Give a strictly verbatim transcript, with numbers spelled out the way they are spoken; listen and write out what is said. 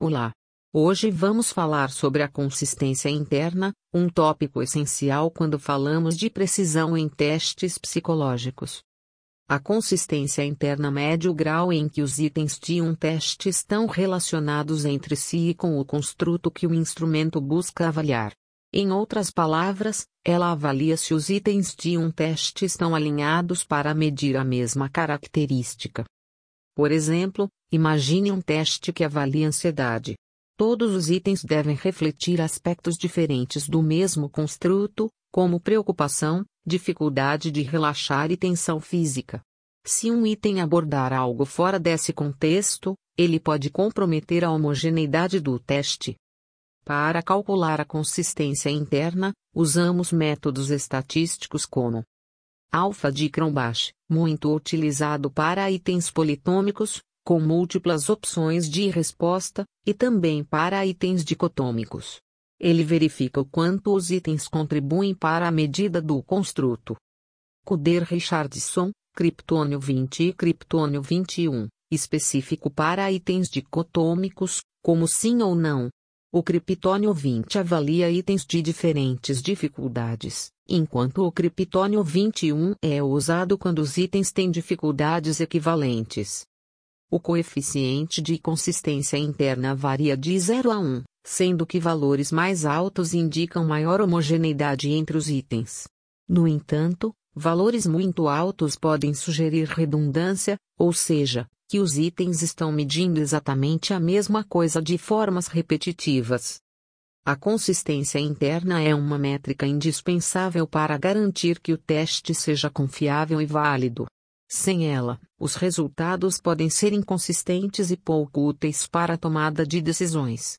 Olá! Hoje vamos falar sobre a consistência interna, um tópico essencial quando falamos de precisão em testes psicológicos. A consistência interna mede o grau em que os itens de um teste estão relacionados entre si e com o construto que o instrumento busca avaliar. Em outras palavras, ela avalia se os itens de um teste estão alinhados para medir a mesma característica. Por exemplo, imagine um teste que avalia ansiedade. Todos os itens devem refletir aspectos diferentes do mesmo construto, como preocupação, dificuldade de relaxar e tensão física. Se um item abordar algo fora desse contexto, ele pode comprometer a homogeneidade do teste. Para calcular a consistência interna, usamos métodos estatísticos como alfa de Cronbach, muito utilizado para itens politômicos, com múltiplas opções de resposta, e também para itens dicotômicos. Ele verifica o quanto os itens contribuem para a medida do construto. Kuder-Richardson, Criptônio vinte e Criptônio vinte e um, específico para itens dicotômicos, como sim ou não. O Criptônio vinte avalia itens de diferentes dificuldades, enquanto o Criptônio vinte e um é usado quando os itens têm dificuldades equivalentes. O coeficiente de consistência interna varia de zero a um, sendo que valores mais altos indicam maior homogeneidade entre os itens. No entanto, valores muito altos podem sugerir redundância, ou seja, que os itens estão medindo exatamente a mesma coisa de formas repetitivas. A consistência interna é uma métrica indispensável para garantir que o teste seja confiável e válido. Sem ela, os resultados podem ser inconsistentes e pouco úteis para a tomada de decisões.